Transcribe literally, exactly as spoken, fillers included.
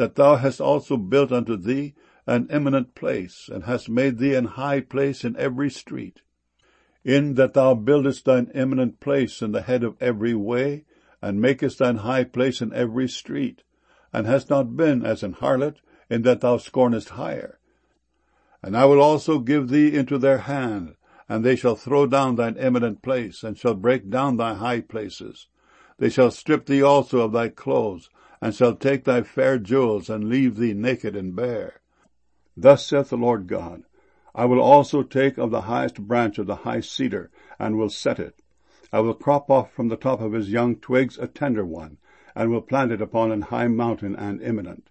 that thou hast also built unto thee an eminent place, and hast made thee an high place in every street, in that thou buildest thine eminent place in the head of every way, and makest thine high place in every street, and hast not been as an harlot, in that thou scornest hire. And I will also give thee into their hand, and they shall throw down thine eminent place, and shall break down thy high places. They shall strip thee also of thy clothes, and shall take thy fair jewels, and leave thee naked and bare. Thus saith the Lord God, I will also take of the highest branch of the high cedar, and will set it. I will crop off from the top of his young twigs a tender one, and will plant it upon an high mountain and eminent.